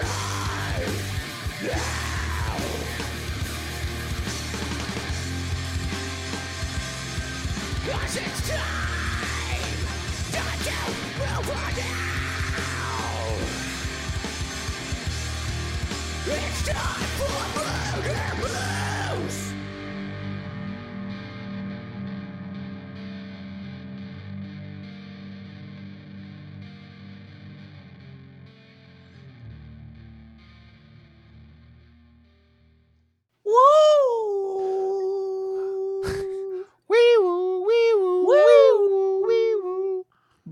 Wee woo, wee woo, wee woo, wee woo.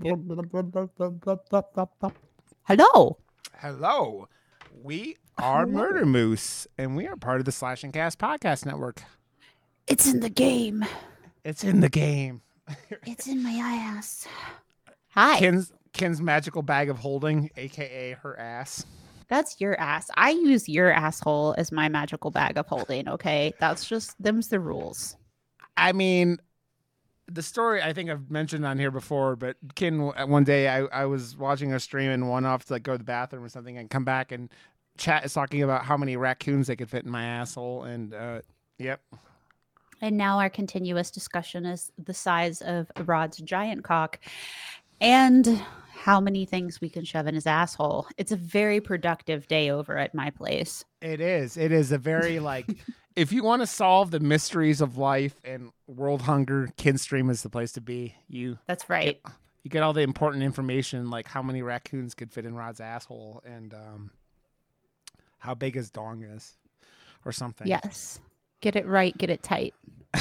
Hello. Hello. We are Murder Moose, and we are part of the Slash and Cast Podcast Network. It's in the game. It's in the game. It's in my ass. Hi. Ken's magical bag of holding, aka her ass. That's your ass. I use your asshole as my magical bag of holding, okay? That's just, them's the rules. I mean, the story I think I've mentioned on here before, but Ken, one day I was watching a stream and went off to like go to the bathroom or something and come back, and chat is talking about how many raccoons they could fit in my asshole, and yep. And now our continuous discussion is the size of Rod's giant cock and how many things we can shove in his asshole. It's a very productive day over at my place. It is. It is a very like, if you want to solve the mysteries of life and world hunger, Kinstream is the place to be. That's right. You get all the important information, like how many raccoons could fit in Rod's asshole and how big his dong is or something. Yes. Get it right. Get it tight.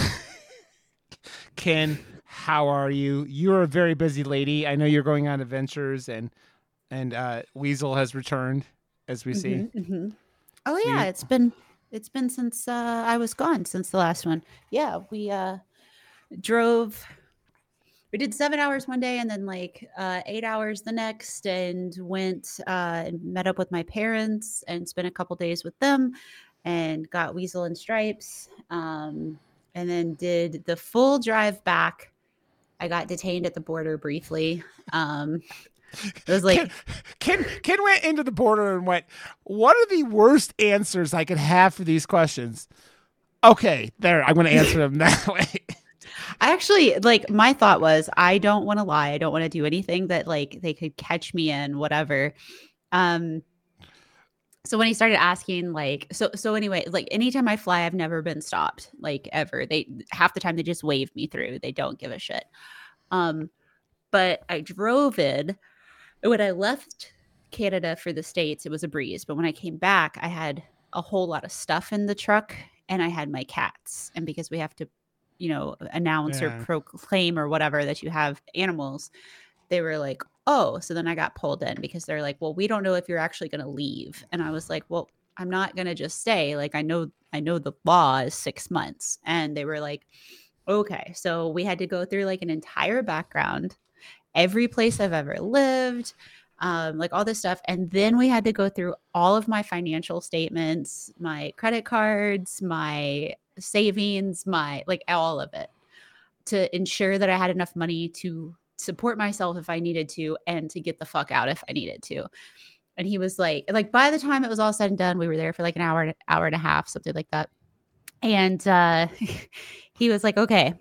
Ken, how are you? You're a very busy lady. I know you're going on adventures, and Weasel has returned, as we see. Mm-hmm. Oh yeah, it's been since I was gone, since the last one. Yeah, we drove. We did 7 hours one day, and then like 8 hours the next, and went and met up with my parents and spent a couple days with them, and got Weasel and Stripes. And then did the full drive back. I got detained at the border briefly. It was like Ken went into the border and went, what are the worst answers I could have for these questions? Okay, there, I'm going to answer them that way. I actually, like, my thought was, I don't want to lie. I don't want to do anything that like they could catch me in, whatever. So when he started asking, like, so anyway, like anytime I fly, I've never been stopped, like ever. Half the time they just wave me through. They don't give a shit. But I drove in. When I left Canada for the States, it was a breeze. But when I came back, I had a whole lot of stuff in the truck, and I had my cats. And because we have to, announce or proclaim or whatever that you have animals, they were like, oh, so then I got pulled in because they're like, well, we don't know if you're actually going to leave. And I was like, well, I'm not going to just stay. Like, I know the law is 6 months. And they were like, okay. So we had to go through like an entire background, every place I've ever lived, like all this stuff. And then we had to go through all of my financial statements, my credit cards, my savings, like all of it, to ensure that I had enough money to support myself if I needed to, and to get the fuck out if I needed to. And he was like by the time it was all said and done, we were there for like an hour and a half, something like that. And he was like, okay,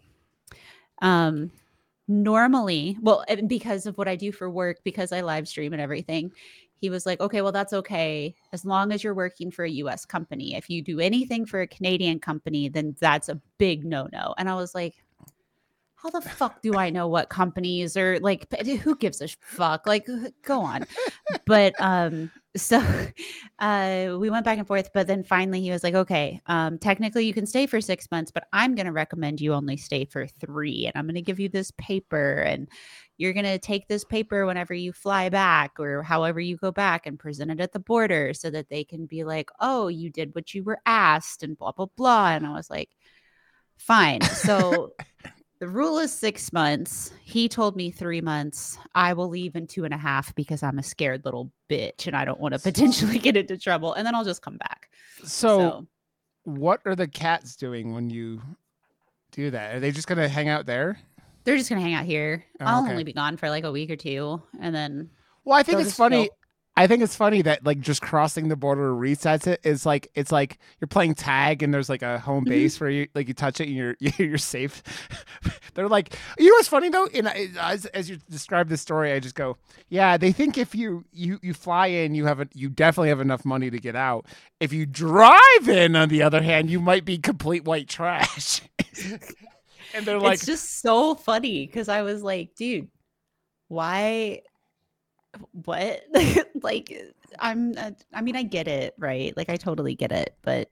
normally, well, because of what I do for work, because I live stream and everything, he was like, okay, well, that's okay as long as you're working for a US company. If you do anything for a Canadian company, then that's a big no-no. And I was like, how the fuck do I know what companies are like? Who gives a fuck? Like, go on. But so we went back and forth. But then finally he was like, okay, technically you can stay for 6 months, but I'm going to recommend you only stay for 3. And I'm going to give you this paper, and you're going to take this paper whenever you fly back or however you go back and present it at the border so that they can be like, oh, you did what you were asked and blah, blah, blah. And I was like, fine. So the rule is 6 months. He told me 3 months. I will leave in 2.5 because I'm a scared little bitch and I don't want to potentially get into trouble. And then I'll just come back. So what are the cats doing when you do that? Are they just going to hang out there? They're just going to hang out here. I'll only be gone for like a week or 2. And then. Well, I think it's funny. I think it's funny that like just crossing the border resets it. It's like you're playing tag and there's like a home base where you like you touch it and you're safe. They're like, you know what's funny though? As you describe this story, I just go, yeah. They think if you fly in, you definitely have enough money to get out. If you drive in, on the other hand, you might be complete white trash. And they're like, it's just so funny because I was like, dude, why? What? Like, I mean, I get it, right? Like, I totally get it, but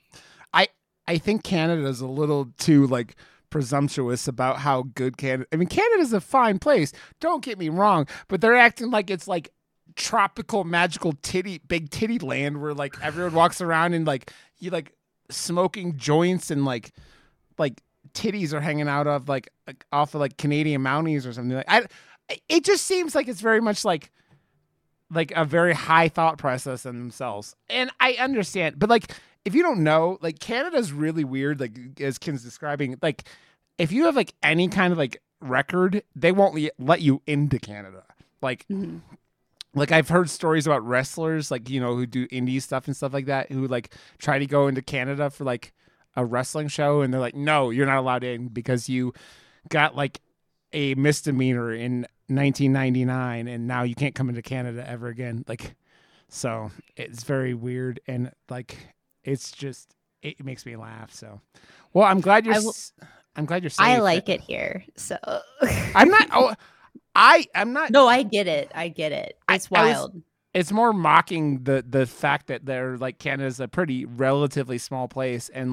I think Canada's a little too like presumptuous about how good Canada. I mean, Canada's a fine place. Don't get me wrong, but they're acting like it's like tropical, magical big titty land where like everyone walks around and like you like smoking joints and like titties are hanging out of like off of like Canadian Mounties or something. It just seems like it's very much like a very high thought process in themselves. And I understand, but like if you don't know, like Canada's really weird, like as Ken's describing, like if you have like any kind of like record, they won't let you into Canada. Like like I've heard stories about wrestlers like, you know, who do indie stuff and stuff like that, who like try to go into Canada for like a wrestling show and they're like, no, you're not allowed in because you got like a misdemeanor in 1999 and now you can't come into Canada ever again. Like, so it's very weird and like it's just it makes me laugh. So, well, I'm glad you're safe. I like it here. So I'm not. Oh, I'm not. No, I get it. It's wild. It's more mocking the fact that they're like Canada's a pretty relatively small place and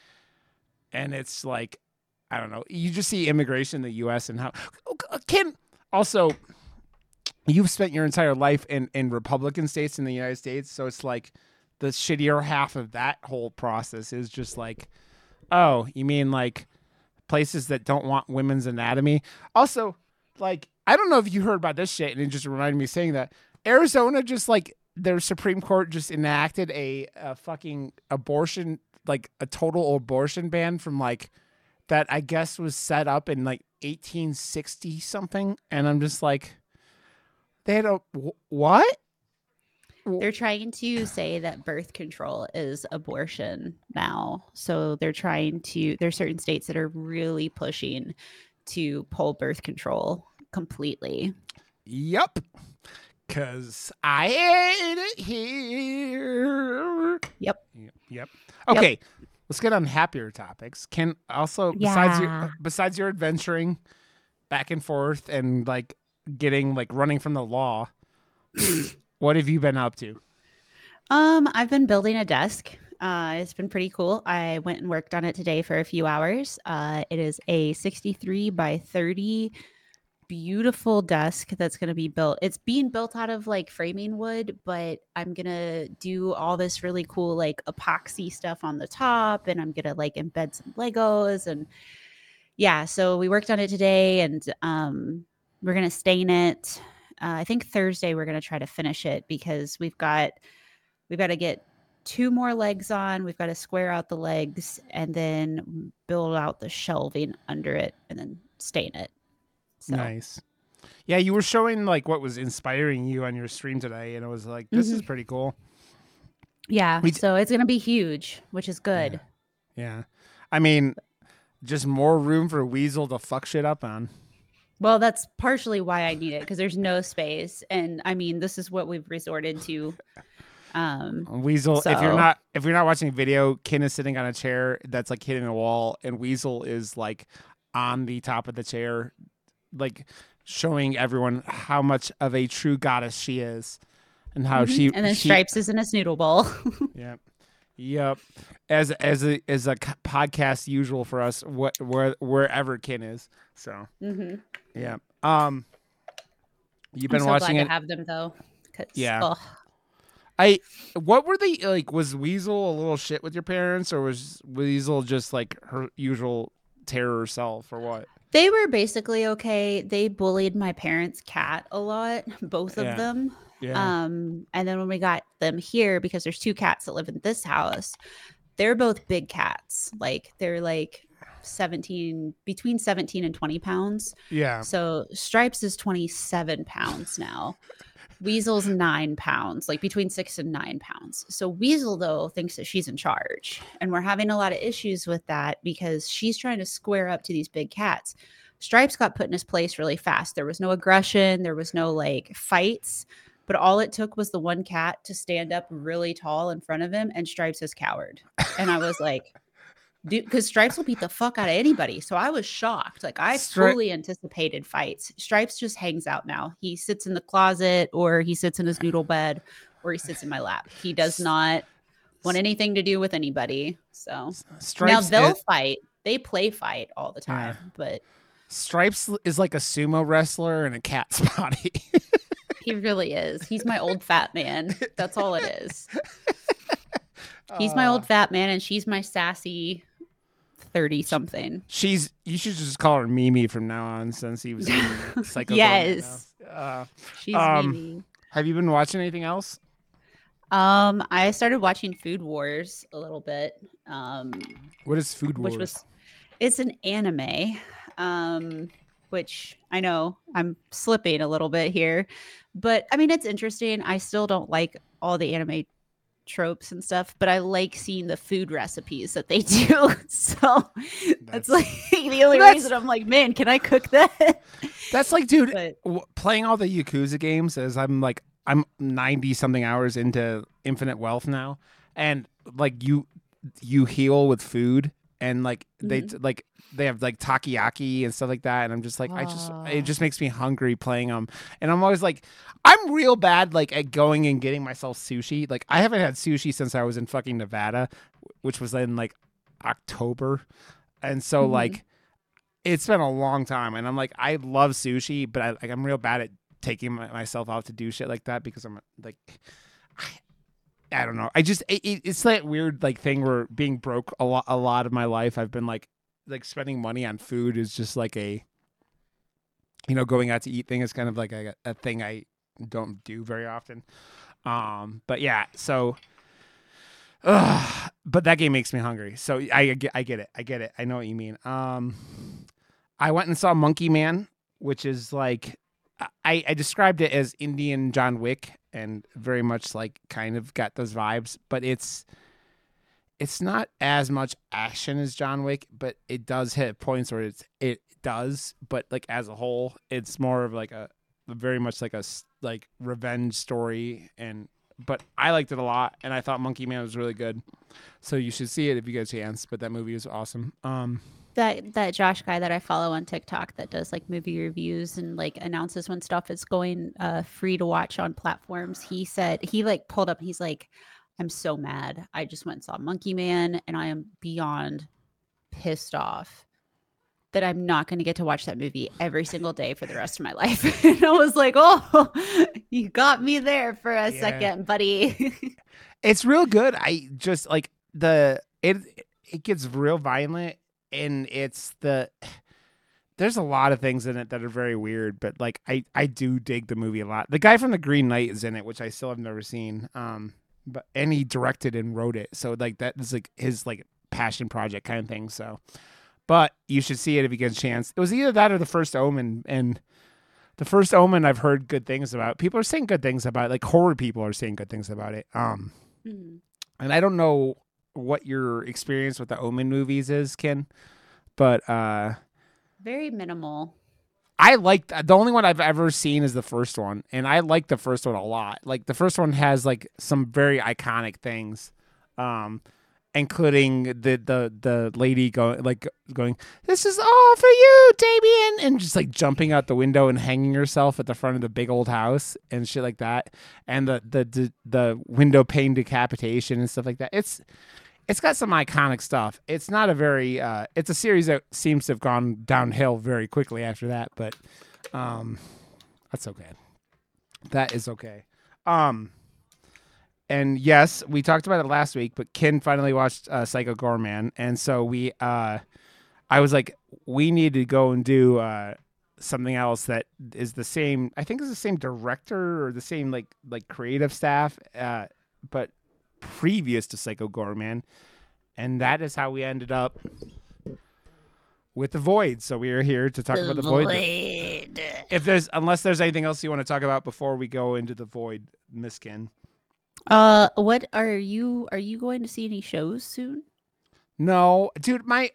it's like I don't know. You just see immigration in the U.S. and how Kim also you've spent your entire life in Republican states in the United States, so it's like the shittier half of that whole process is just like, oh, you mean like places that don't want women's anatomy? Also, like I don't know if you heard about this shit, and it just reminded me of saying that Arizona just like their Supreme Court just enacted a fucking abortion, like a total abortion ban from like that I guess was set up in like 1860 something. And I'm just like, they had a, what? They're trying to say that birth control is abortion now. So there's certain states that are really pushing to pull birth control completely. Yep. Cause I ate it here. Yep. Okay. Yep. Let's get on happier topics. Can also besides your adventuring back and forth and like getting like running from the law, what have you been up to? I've been building a desk. It's been pretty cool. I went and worked on it today for a few hours. It is a 63 by 30 beautiful desk that's going to be built. It's being built out of like framing wood, but I'm going to do all this really cool like epoxy stuff on the top, and I'm going to like embed some Legos. And yeah, so we worked on it today, and we're going to stain it. I think Thursday we're going to try to finish it because we've got to get 2 more legs on. We've got to square out the legs and then build out the shelving under it and then stain it. So. Nice. Yeah, you were showing like what was inspiring you on your stream today, and it was like, this is pretty cool. Yeah, so it's going to be huge, which is good. Yeah. I mean, just more room for Weasel to fuck shit up on. Well, that's partially why I need it, because there's no space. And I mean, this is what we've resorted to. Weasel, so. if you're not watching a video, Ken is sitting on a chair that's like hitting a wall, and Weasel is like on the top of the chair, like showing everyone how much of a true goddess she is and how and then Stripes is in a snoodle bowl. Yep. As a podcast usual for us, wherever Ken is. So yeah. You've been I'm so watching glad it. To have them though. Yeah. What were they like? Was Weasel a little shit with your parents, or was Weasel just like her usual terror self, or what? They were basically okay. They bullied my parents' cat a lot, both of them. Yeah. And then when we got them here, because there's 2 cats that live in this house, they're both big cats. Like they're like between 17 and 20 pounds. Yeah. So Stripes is 27 pounds now. Weasel's 9 pounds, like between 6 and 9 pounds. So Weasel, though, thinks that she's in charge. And we're having a lot of issues with that because she's trying to square up to these big cats. Stripes got put in his place really fast. There was no aggression. There was no like fights. But all it took was the one cat to stand up really tall in front of him, and Stripes is coward. And I was like, dude, because Stripes will beat the fuck out of anybody. So I was shocked. Like I fully anticipated fights. Stripes just hangs out now. He sits in the closet, or he sits in his noodle bed, or he sits in my lap. He does not want anything to do with anybody. So Stripes now they'll fight. They play fight all the time, but Stripes is like a sumo wrestler in a cat's body. he really is. He's my old fat man. That's all it is. He's my old fat man, and she's my sassy 30-something. You should just call her Mimi from now on, since he was in Psycho. Yes. She's Mimi. Have you been watching anything else? I started watching Food Wars a little bit. What is Food Wars? It's an anime. Which I know I'm slipping a little bit here, but I mean, it's interesting. I still don't like all the anime tropes and stuff, but I like seeing the food recipes that they do. So that's like the only reason I'm like, man, can I cook that? That's like, dude, playing all the Yakuza games as I'm 90 something hours into Infinite Wealth now. And like you heal with food, and like they have like takoyaki and stuff like that, and I'm just like, it just makes me hungry playing them. And I'm always like, I'm real bad like at going and getting myself sushi. Like I haven't had sushi since I was in fucking Nevada, which was in like October, and so like it's been a long time. And I'm like, I love sushi, but I'm real bad at taking myself out to do shit like that, because I'm like, I don't know. It's that weird like thing where being broke a lot of my life, I've been like spending money on food is just like going out to eat thing is kind of like a thing I don't do very often. But yeah, so, but that game makes me hungry. So I get it. I know what you mean. I went and saw Monkey Man, which is like, I described it as Indian John Wick, and very much like kind of got those vibes, but it's not as much action as John Wick, but it does hit points where it does, but like as a whole, it's more of like a very much like a like revenge story, but I liked it a lot, and I thought Monkey Man was really good, so you should see it if you get a chance. But that movie is awesome. That Josh guy that I follow on TikTok that does like movie reviews and like announces when stuff is going free to watch on platforms. He said he like pulled up. He's like, I'm so mad. I just went and saw Monkey Man, and I am beyond pissed off that I'm not going to get to watch that movie every single day for the rest of my life. And I was like, oh, you got me there for a second, buddy. It's real good. I just like it gets real violent. And there's a lot of things in it that are very weird, but like I do dig the movie a lot. The guy from The Green Knight is in it, which I still have never seen. And he directed and wrote it, so like that is like his like passion project kind of thing. So, but you should see it if you get a chance. It was either that or The First Omen, and The First Omen I've heard good things about. People are saying good things about it. Like horror people are saying good things about it. And I don't know what your experience with the Omen movies is, Ken, but very minimal. I like the only one I've ever seen is the first one, and I like the first one a lot. Like the first one has like some very iconic things, including the lady going, "This is all for you, Damien," and just like jumping out the window and hanging herself at the front of the big old house and shit like that, and the window pane decapitation and stuff like that. It's got some iconic stuff. It's not a very it's a series that seems to have gone downhill very quickly after that, but that's okay. That is okay. And yes, we talked about it last week, but Ken finally watched Psycho Goreman, and so I was like, we need to go and do something else that is the same. I think it's the same director or the same like creative staff, but previous to Psycho Goreman, and that is how we ended up with the Void. So we are here to talk about the Void. Unless there's anything else you want to talk about before we go into the Void, Miskin. What are you going to see any shows soon? No, dude, my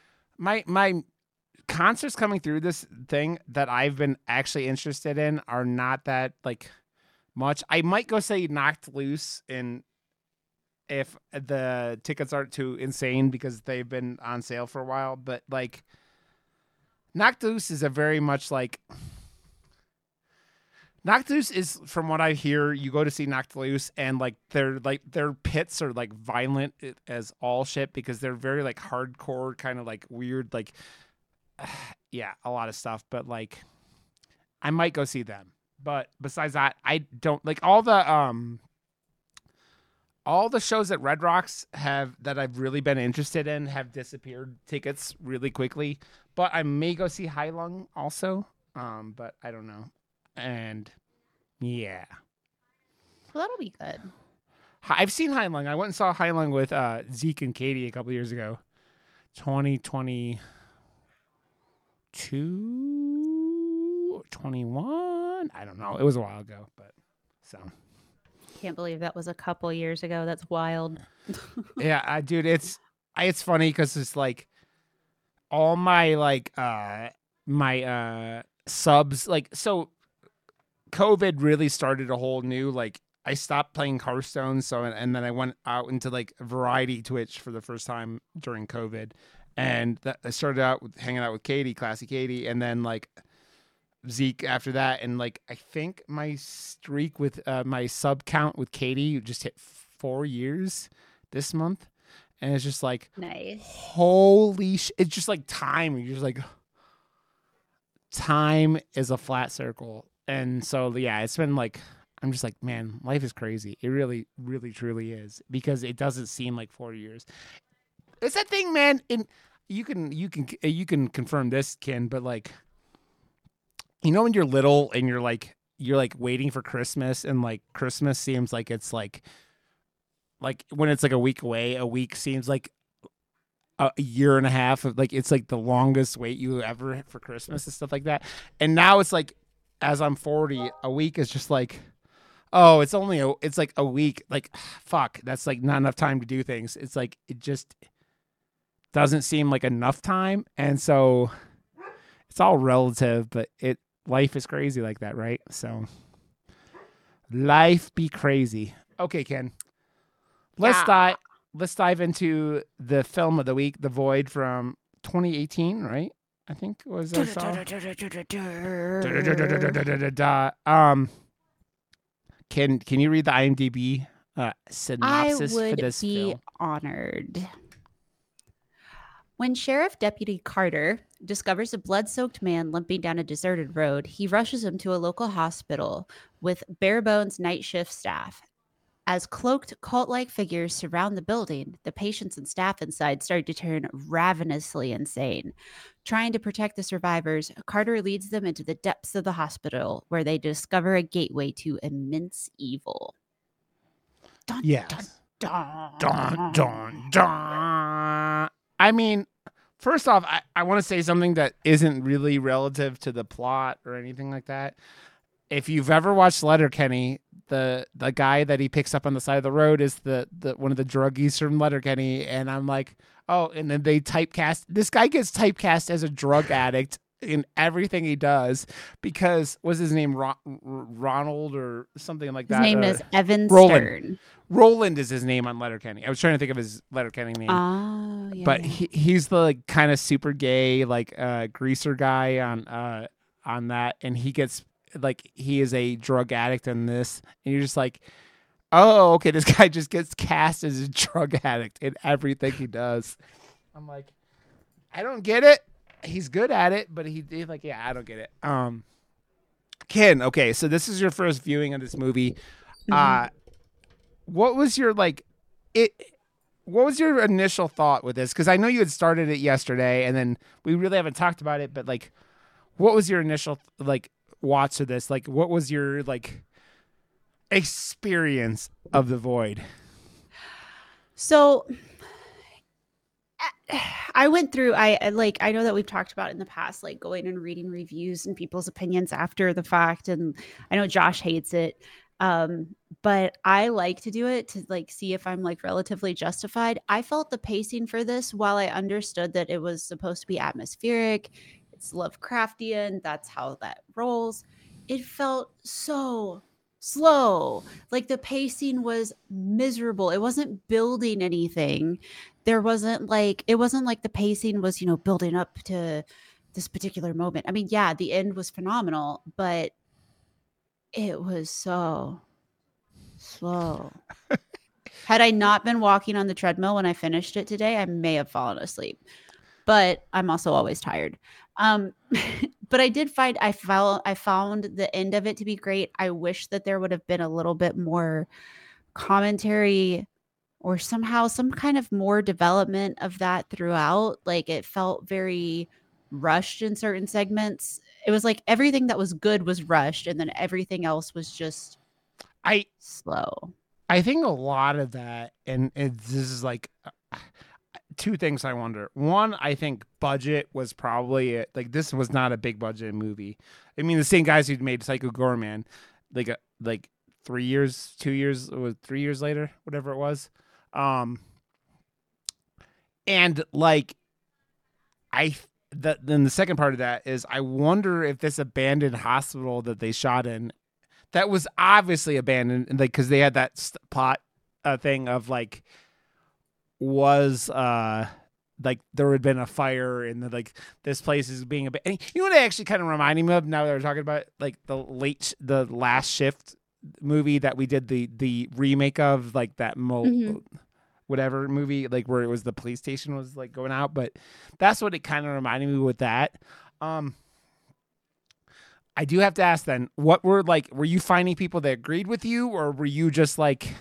concerts coming through this thing that I've been actually interested in are not that like much. I might go say Knocked Loose in if the tickets aren't too insane because they've been on sale for a while, but like Knocked Loose is a very much like Knocked Loose is, from what I hear, you go to see Knocked Loose and like their pits are like violent as all shit because they're very like hardcore, kind of like weird, like yeah, a lot of stuff. But like, I might go see them. But besides that, I don't like all the shows that Red Rocks have that I've really been interested in have disappeared tickets really quickly. But I may go see Hai Lung also. But I don't know. And yeah, well, that'll be good. I've seen Hai Lung. I went and saw Hai Lung with Zeke and Katie a couple years ago, 2022, 21. I don't know. It was a while ago, but so. Can't believe that was a couple years ago. That's wild. Yeah, dude, it's funny because it's like all my like my subs like so. COVID really started a whole new like I stopped playing Hearthstone and then I went out into like variety Twitch for the first time during COVID, and I started out with hanging out with Katie, Classy Katie, and then like Zeke after that, and like I think my streak with my sub count with Katie just hit 4 years this month, and it's just like nice. Holy shit! It's just like time. You're just like time is a flat circle. And so, yeah, it's been like, I'm just like, man, life is crazy. It really, really, truly is, because it doesn't seem like 4 years. It's that thing, man. And you can confirm this, Ken, but like, you know, when you're little and you're like waiting for Christmas, and like Christmas seems like it's like when it's like a week away, a week seems like a year and a half of like, it's like the longest wait you ever for Christmas and stuff like that. And now it's like, as I'm 40, a week is just like, oh, it's like a week. Like, fuck, that's like not enough time to do things. It's like, it just doesn't seem like enough time. And so it's all relative, but life is crazy like that, right? So life be crazy. Okay, Ken, let's dive into the film of the week, The Void from 2018, right? I think was can you read the IMDb synopsis for this film? I would be honored. When Sheriff Deputy Carter discovers a blood-soaked man limping down a deserted road, he rushes him to a local hospital with bare-bones night shift staff. As cloaked cult-like figures surround the building, the patients and staff inside start to turn ravenously insane. Trying to protect the survivors, Carter leads them into the depths of the hospital, where they discover a gateway to immense evil. Dun, yes. Dun, dun, dun, dun. I mean, first off, I want to say something that isn't really relative to the plot or anything like that. If you've ever watched Letterkenny, the guy that he picks up on the side of the road is the one of the druggies from Letterkenny, and I'm like, oh, and then they typecast this guy gets typecast as a drug addict in everything he does because what's his name, Ronald or something like that. His name is Evan Stern. Roland is his name on Letterkenny. I was trying to think of his Letterkenny name. Yeah. But he's the like kind of super gay like greaser guy on that, and he gets like he is a drug addict in this, and you're just like, oh, okay, this guy just gets cast as a drug addict in everything he does. I'm like, I don't get it. He's good at it, but he's like, yeah, I don't get it. Ken, okay, so this is your first viewing of this movie. Mm-hmm. What was your what was your initial thought with this? Because I know you had started it yesterday, and then we really haven't talked about it. But like, what was your initial watch of this? Like, what was your experience of The Void? So I went through I know that we've talked about in the past, like going and reading reviews and people's opinions after the fact, and I know Josh hates it. But I like to do it to like see if I'm like relatively justified. I felt the pacing for this, while I understood that it was supposed to be atmospheric, it's Lovecraftian, that's how that rolls. It felt so slow. Like the pacing was miserable. It wasn't building anything. It wasn't like the pacing was, building up to this particular moment. I mean, yeah, the end was phenomenal, but it was so slow. Had I not been walking on the treadmill when I finished it today, I may have fallen asleep. But I'm also always tired. But I did find I found the end of it to be great. I wish that there would have been a little bit more commentary or somehow some kind of more development of that throughout. Like it felt very rushed in certain segments. It was like everything that was good was rushed, and then everything else was just I slow. I think a lot of that, and this is like two things I wonder. One, I think budget was probably it. Like this was not a big budget movie. I mean, the same guys who made Psycho Goreman, like 3 years, 2 years, or 3 years later, whatever it was. And like then the second part of that is I wonder if this abandoned hospital that they shot in, that was obviously abandoned, like because they had that plot thing of like was like there had been a fire and like this place is being abandoned. You know what it actually kind of reminded me of now that we're talking about like the Last Shift movie that we did the remake of, like that whatever movie, like where it was the police station was like going out, but that's what it kind of reminded me with that. I do have to ask then, what were you finding people that agreed with you, or were you just like...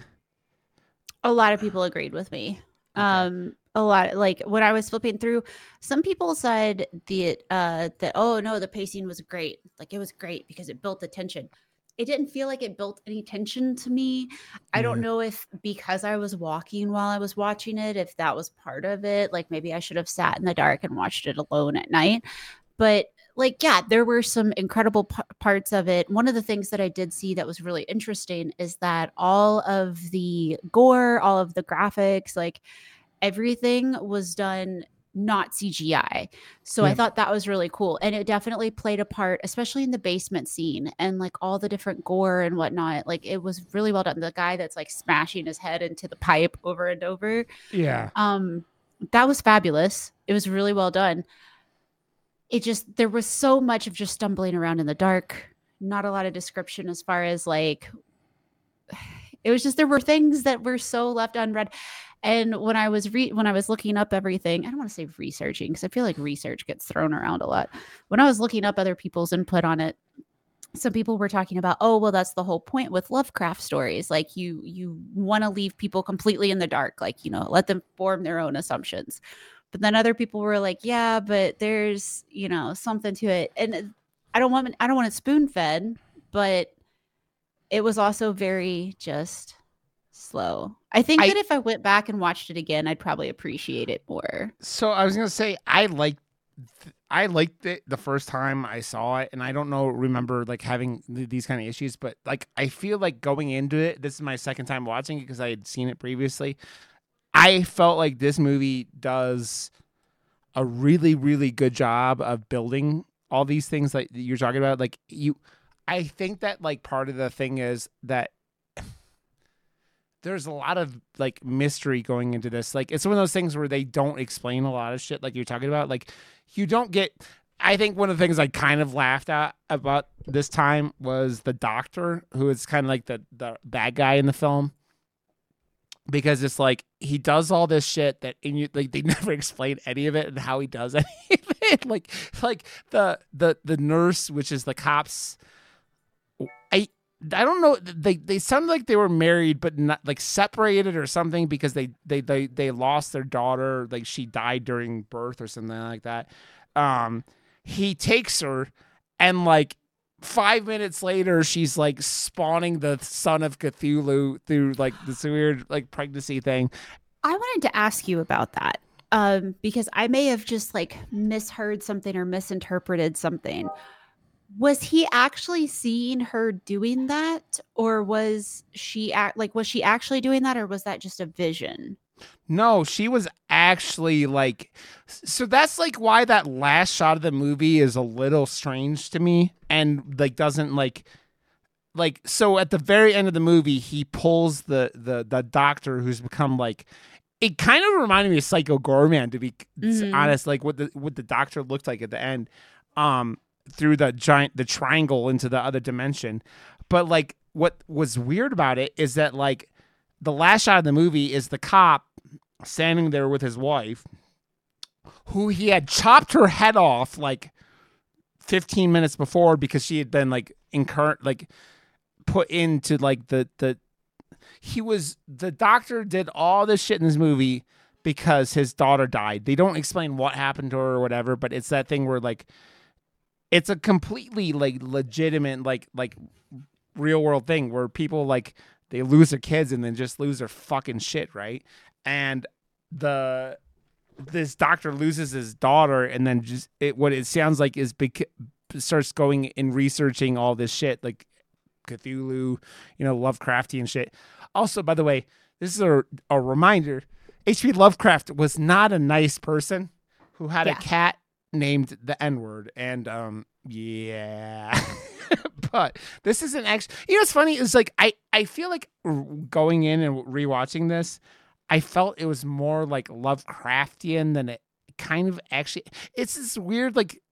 A lot of people agreed with me. Okay. A lot, like when I was flipping through, some people said that, oh no, the pacing was great. Like it was great because it built the tension. It didn't feel like it built any tension to me. I don't know if because I was walking while I was watching it, if that was part of it. Like maybe I should have sat in the dark and watched it alone at night. But like, yeah, there were some incredible parts of it. One of the things that I did see that was really interesting is that all of the gore, all of the graphics, like everything was done not CGI. So I thought that was really cool. And it definitely played a part, especially in the basement scene and like all the different gore and whatnot. Like it was really well done. The guy that's like smashing his head into the pipe over and over. Yeah. That was fabulous. It was really well done. There was so much of just stumbling around in the dark, not a lot of description as far as like, it was just, there were things that were so left unread. And when I was looking up everything, I don't want to say researching because I feel like research gets thrown around a lot. When I was looking up other people's input on it, some people were talking about, oh, well, that's the whole point with Lovecraft stories. Like you want to leave people completely in the dark, like, let them form their own assumptions. But then other people were like, yeah, but there's, something to it. And I don't want it spoon fed, but it was also very just slow. I think that if I went back and watched it again, I'd probably appreciate it more. So I was going to say, I liked it the first time I saw it, and I don't remember like having these kind of issues, but like I feel like going into it, this is my second time watching it because I had seen it previously. I felt like this movie does a really, really good job of building all these things that you're talking about. Like I think that like part of the thing is that there's a lot of like mystery going into this. Like it's one of those things where they don't explain a lot of shit like you're talking about. Like you don't get... I think one of the things I kind of laughed at about this time was the doctor, who is kind of like the bad guy in the film. Because it's like he does all this shit that like they never explain any of it and how he does any of it. Like the nurse, which is the cops. I don't know. They sounded like they were married, but not like separated or something because they lost their daughter. Like she died during birth or something like that. He takes her and like 5 minutes later, she's like spawning the son of Cthulhu through like this weird like pregnancy thing. I wanted to ask you about that. because I may have just like misheard something or misinterpreted something. Was he actually seeing her doing that, or was she actually doing that, or was that just a vision? No, she was actually like, so that's like why that last shot of the movie is a little strange to me and like doesn't like so at the very end of the movie he pulls the doctor who's become like, it kind of reminded me of Psycho Gorman, to be honest, like what the doctor looked like at the end, through the triangle into the other dimension. But like what was weird about it is that like the last shot of the movie is the cop standing there with his wife, who he had chopped her head off like 15 minutes before because she had been like put into like the doctor did all this shit in this movie because his daughter died. They don't explain what happened to her or whatever, but it's that thing where like it's a completely like legitimate like real world thing where people like they lose their kids and then just lose their fucking shit, right? And this doctor loses his daughter and then just what it sounds like is starts going and researching all this shit like Cthulhu, Lovecraftian shit. Also, by the way, this is a reminder, H.P. Lovecraft was not a nice person who had a cat named the N-word. And yeah. But this isn't actually, what's funny is like I feel like going in and rewatching this, I felt it was more like Lovecraftian than it kind of actually. It's this weird like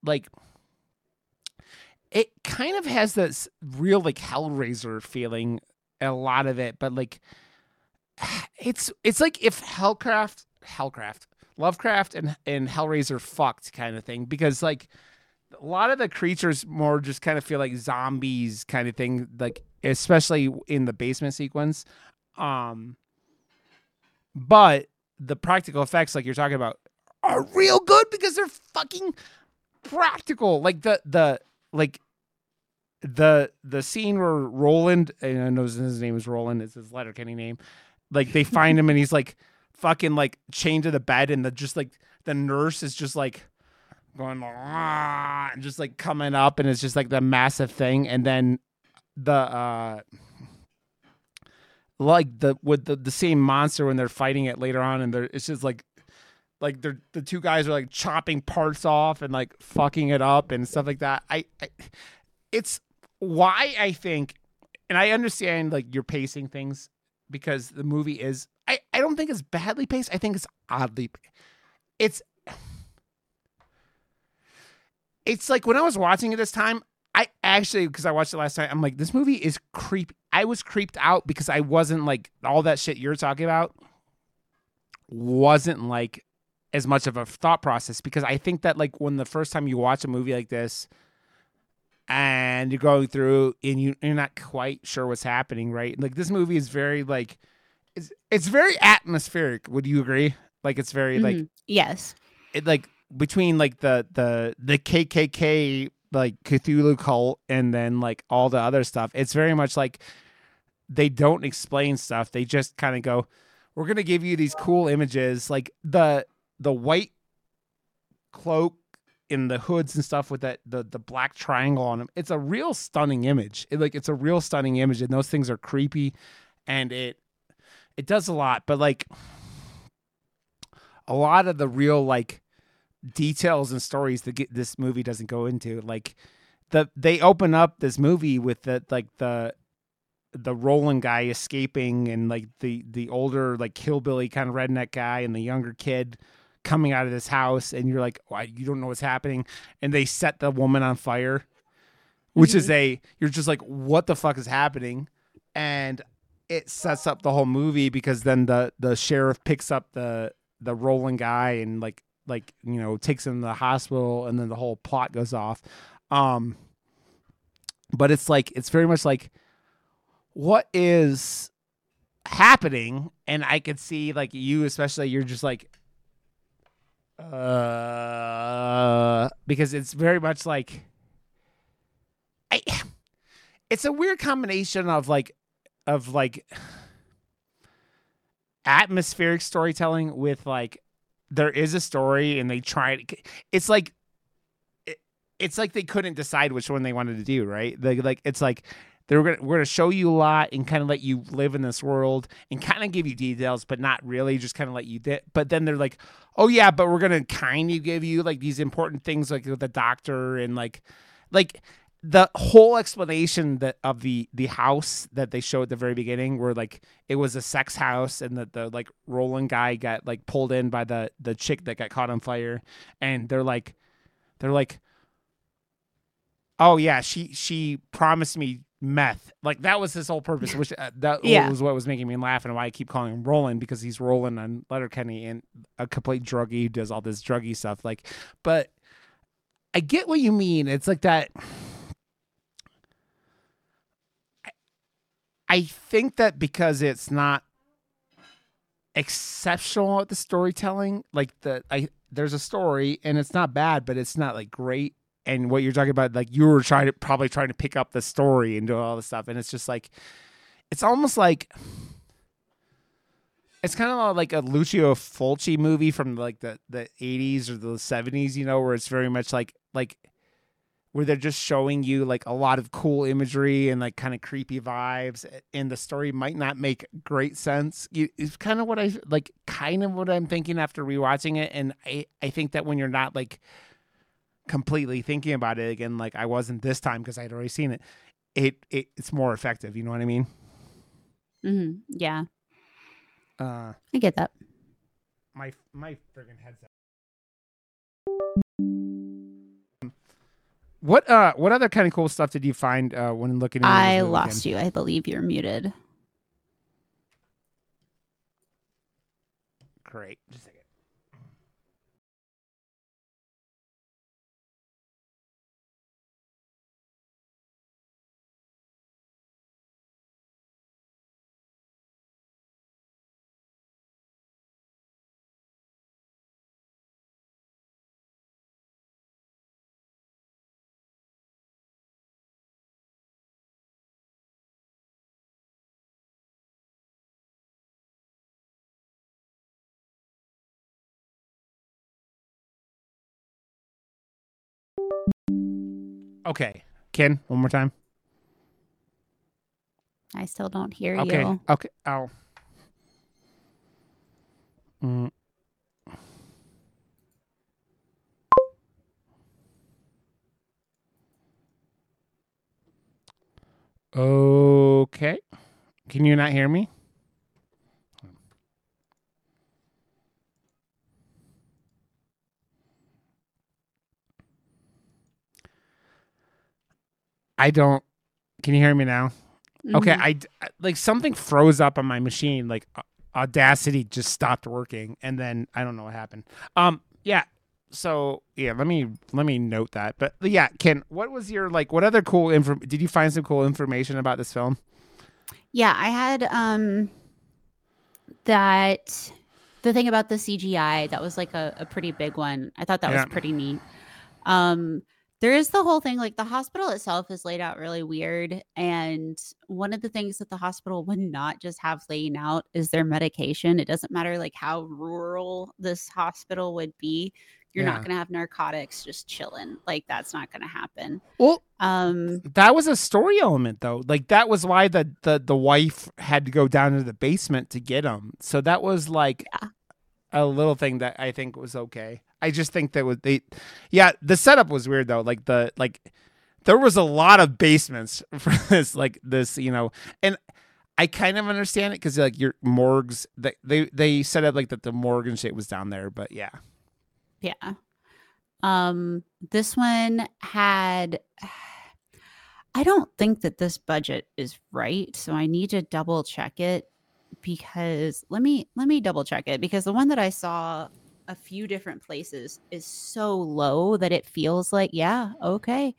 it kind of has this real like Hellraiser feeling, a lot of it, but like it's like if Lovecraft and Hellraiser fucked kind of thing, because like a lot of the creatures more just kind of feel like zombies kind of thing, like especially in the basement sequence. But the practical effects, like you're talking about, are real good because they're fucking practical. Like the scene where Roland, and I know his name is Roland, it's his Letterkenny name. Like they find him and he's like fucking like chained to the bed, and the nurse is just like going and just like coming up, and it's just like the massive thing. And then the same monster when they're fighting it later on, and it's just like the two guys are like chopping parts off and like fucking it up and stuff like that. It's why I think, and I understand like you're pacing things because the movie is, I don't think it's badly paced. I think it's oddly, it's like when I was watching it this time, I actually, because I watched it last night, I'm like, this movie is creepy. I was creeped out because I wasn't like, all that shit you're talking about wasn't like as much of a thought process, because I think that like when the first time you watch a movie like this and you're going through and you're not quite sure what's happening, right? Like this movie is very like, it's very atmospheric. Would you agree? Like it's very like, yes, it like between like the KKK like Cthulhu cult and then like all the other stuff, it's very much like they don't explain stuff. They just kind of go, we're gonna give you these cool images, like the white cloak in the hoods and stuff with that the black triangle on them. It's a real stunning image. It's a real stunning image, and those things are creepy, and it does a lot. But like a lot of the real like details and stories that this movie doesn't go into, like they open up this movie with the Roland guy escaping, and like the older like hillbilly kind of redneck guy and the younger kid coming out of this house, and you're like, why, you don't know what's happening, and they set the woman on fire, which is you're just like, what the fuck is happening? And it sets up the whole movie, because then the sheriff picks up the Roland guy and like takes him to the hospital, and then the whole plot goes off. But it's like, it's very much like, what is happening? And I could see like you, especially, you're just like, because it's very much like, it's a weird combination of atmospheric storytelling with like there is a story, and they try to. It's like it's like they couldn't decide which one they wanted to do, right? Like it's like we're gonna show you a lot and kind of let you live in this world and kind of give you details, but not really, just kind of let you. But then they're like, oh yeah, but we're gonna kind of give you like these important things, like with the doctor and like the whole explanation that of the house that they show at the very beginning, where like it was a sex house and that the like Roland guy got like pulled in by the chick that got caught on fire, and they're like oh yeah, she promised me meth. Like that was his whole purpose, which that Yeah. was what was making me laugh, and why I keep calling him Roland, because he's Roland on Letterkenny and a complete druggie who does all this druggy stuff. Like, but I get what you mean. It's like that. I think that because it's not exceptional at the storytelling, like there's a story and it's not bad, but it's not like great. And what you're talking about, like you were probably trying to pick up the story and do all this stuff, and it's just like it's almost like it's kind of like a Lucio Fulci movie from like the 80s or the 70s, where it's very much like where they're just showing you like a lot of cool imagery and like kind of creepy vibes, and the story might not make great sense. It's kind of what I'm thinking after rewatching it. And I think that when you're not like completely thinking about it again, like I wasn't this time because I'd already seen it, it's more effective. You know what I mean? Yeah. I get that. My friggin' headset. What other kind of cool stuff did you find when looking into I this movie lost again? you. I believe you're muted. Great. Just a second. Okay. Ken, one more time. I still don't hear Okay. you. Okay. Oh. Okay. Can you not hear me? I don't. Can you hear me now? Okay. Like something froze up on my machine. Like Audacity just stopped working, and then I don't know what happened. Yeah. So yeah, let me note that. But yeah, Ken, what was your like? What other cool info? Did you find some cool information about this film? Yeah, I had that the thing about the CGI, that was like a pretty big one. I thought that was pretty neat. There is the whole thing, like the hospital itself is laid out really weird. And one of the things that the hospital would not just have laying out is their medication. It doesn't matter like how rural this hospital would be. You're not going to have narcotics just chilling. Like that's not going to happen. Well, that was a story element though. Like that was why the wife had to go down to the basement to get them. So that was like a little thing that I think was okay. I just think that the setup was weird though. Like there was a lot of basements for this, and I kind of understand it because like your morgues, they set up like that the morgue and shit was down there, but yeah. Yeah. This one had, I don't think that this budget is right, so I need to double check it, because let me double check it, because the one that I saw a few different places is so low that it feels like, yeah, okay.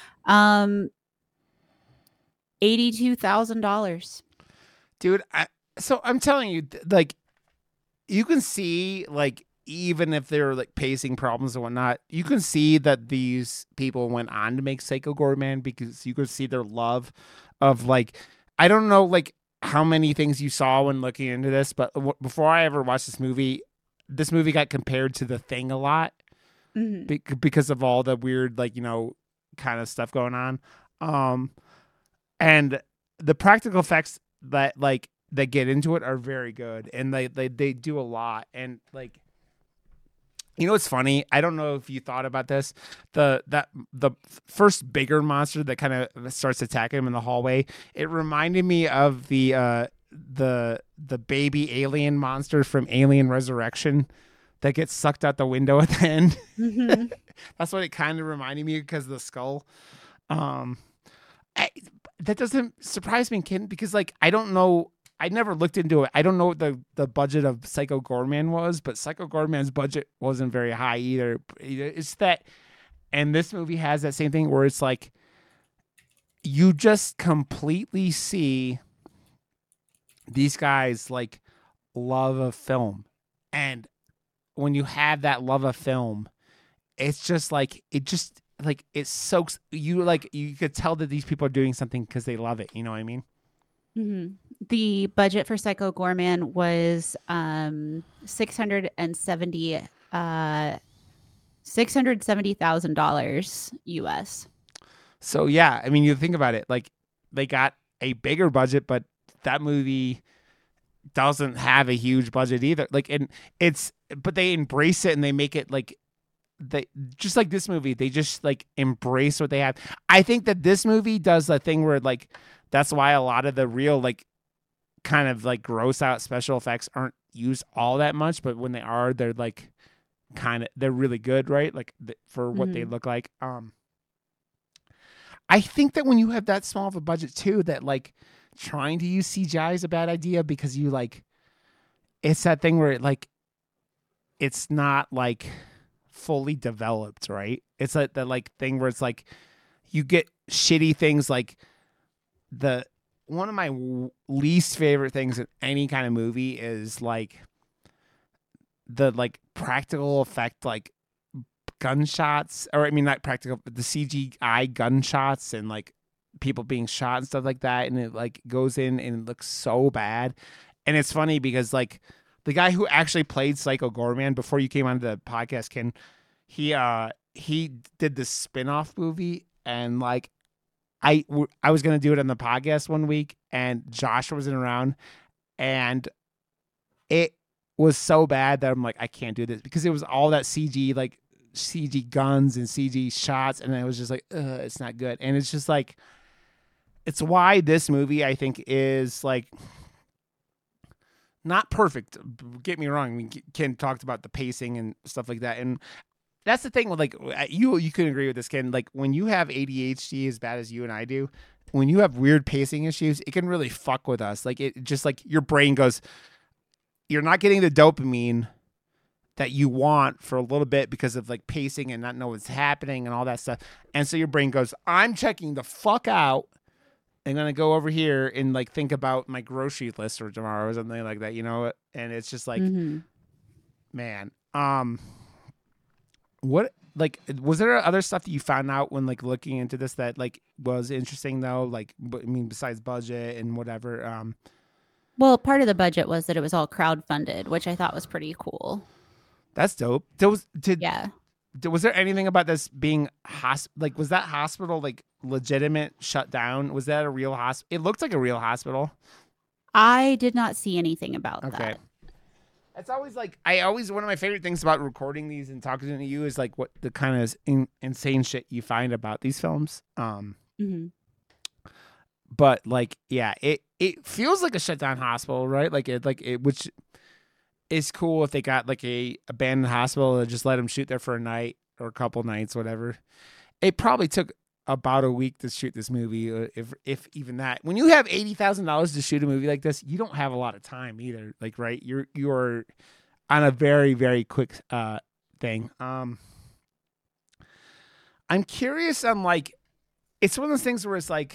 $82,000. Dude, so I'm telling you, like, you can see, like, even if they're like pacing problems and whatnot, you can see that these people went on to make Psycho Goreman because you could see their love of like, I don't know, like how many things you saw when looking into this, but before I ever watched this movie, this movie got compared to The Thing a lot Mhm. because of all the weird, like, kind of stuff going on. Um, and the practical effects that get into it are very good, and they do a lot. And like, what's funny? I don't know if you thought about this. The first bigger monster that kind of starts attacking him in the hallway, it reminded me of the baby alien monster from Alien Resurrection that gets sucked out the window at the end. Mhm. That's what it kind of reminded me because of the skull. Um, that doesn't surprise me, Ken, because like I don't know. I never looked into it. I don't know what the budget of Psycho Goreman was, but Psycho Goreman's budget wasn't very high either. It's that, and this movie has that same thing where it's like you just completely see these guys like love of film, and when you have that love of film, it's just like it soaks you. Like you could tell that these people are doing something because they love it. You know what I mean? Mhm. The budget for Psycho Gorman was 670 $670,000 US. So yeah, I mean, you think about it, like they got a bigger budget, but that movie doesn't have a huge budget either. Like, and but they embrace it and they make it like they just like this movie. They just like embrace what they have. I think that this movie does a thing where like that's why a lot of the real like kind of like gross out special effects aren't used all that much, but when they are, they're like they're really good, right? Like for what they Mhm. look like. I think that when you have that small of a budget too, that like trying to use CGI is a bad idea because you like it's that thing where it's not like fully developed, right? It's like that like thing where it's like you get shitty things like the one of my least favorite things in any kind of movie is like the like practical effect like gunshots, or I mean not practical, but the CGI gunshots and like people being shot and stuff like that, and it like goes in and it looks so bad. And it's funny because like the guy who actually played Psycho Gorman before you came onto the podcast, Ken, he did this spin-off movie, and like I was gonna do it on the podcast one week, and Josh wasn't around, and it was so bad that I'm like, I can't do this because it was all that CG, like CG guns and CG shots, and I was just like, it's not good. And it's just like, it's why this movie I think is like not perfect. Get me wrong. I mean, Ken talked about the pacing and stuff like that, and that's the thing with like you can agree with this, Ken. Like when you have ADHD as bad as you and I do, when you have weird pacing issues, it can really fuck with us. Like it just like your brain goes, you're not getting the dopamine that you want for a little bit because of like pacing and not know what's happening and all that stuff. And so your brain goes, I'm checking the fuck out. I'm gonna go over here and like think about my grocery list for tomorrow or something like that, And it's just like, Mhm. man, what like was there other stuff that you found out when like looking into this that like was interesting though? Like, I mean, besides budget and whatever. Well, part of the budget was that it was all crowdfunded, which I thought was pretty cool. That's dope. Yeah. Was there anything about this being like was that hospital like legitimate shut down? Was that a real hospital? It looked like a real hospital. I did not see anything about Okay. that. It's always like one of my favorite things about recording these and talking to you is like what the kind of insane shit you find about these films. Mhm. But like yeah, it feels like a shut down hospital, right? Like it which is cool if they got like a abandoned hospital and just let them shoot there for a night or a couple nights, whatever. It probably took about a week to shoot this movie, if even that. When you have $80,000 to shoot a movie like this, you don't have a lot of time either. Like, right? You're on a very very quick thing. I'm curious on like, it's one of those things where it's like,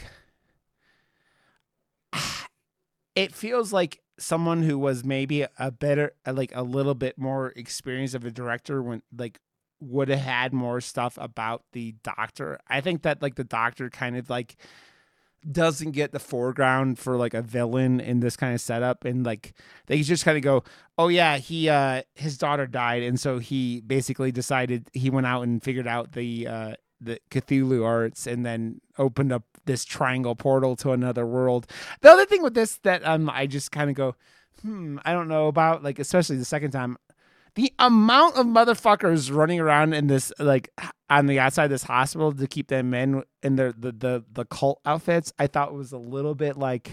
it feels like someone who was maybe a better, like a little bit more experienced of a director when like would have had more stuff about the doctor. I think that like the doctor kind of like doesn't get the foreground for like a villain in this kind of setup, and like they just kind of go, oh yeah, he his daughter died, and so he basically decided he went out and figured out the Cthulhu arts and then opened up this triangle portal to another world. The other thing with this that I just kind of go, I don't know about, like especially the second time, the amount of motherfuckers running around in this, like on the outside of this hospital to keep them in their the cult outfits, I thought was a little bit like,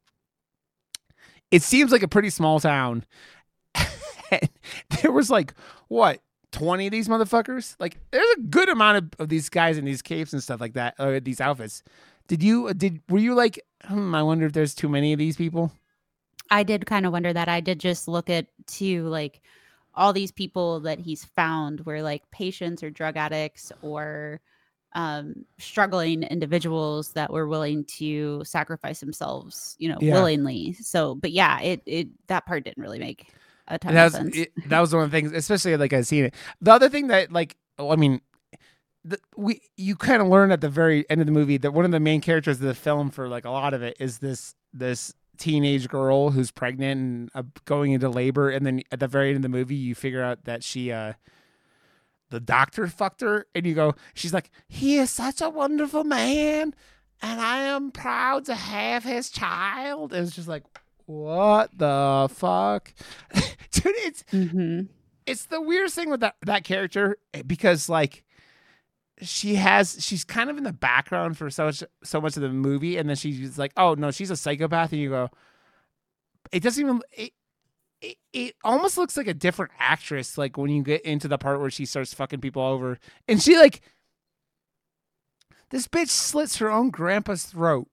it seems like a pretty small town. And there was like what, 20 of these motherfuckers? Like there's a good amount of these guys in these capes and stuff like that, or these outfits. Were you like, I wonder if there's too many of these people? I did kind of wonder that. I did just look at too, like all these people that he's found were like patients or drug addicts or struggling individuals that were willing to sacrifice themselves, willingly. So, but yeah, it that part didn't really make a ton of sense. That was one of the things, especially like I've seen it. The other thing that like, I mean, you kind of learn at the very end of the movie that one of the main characters of the film for like a lot of it is this teenage girl who's pregnant and going into labor, and then at the very end of the movie you figure out that she the doctor fucked her, and you go, she's like, he is such a wonderful man and I am proud to have his child. And it's just like, what the fuck? Dude, it's the weirdest thing with that character, because like she's kind of in the background for so much of the movie, and then she's like, oh no, she's a psychopath, and you go, it doesn't even, it almost looks like a different actress, like when you get into the part where she starts fucking people over, and she like, this bitch slits her own grandpa's throat.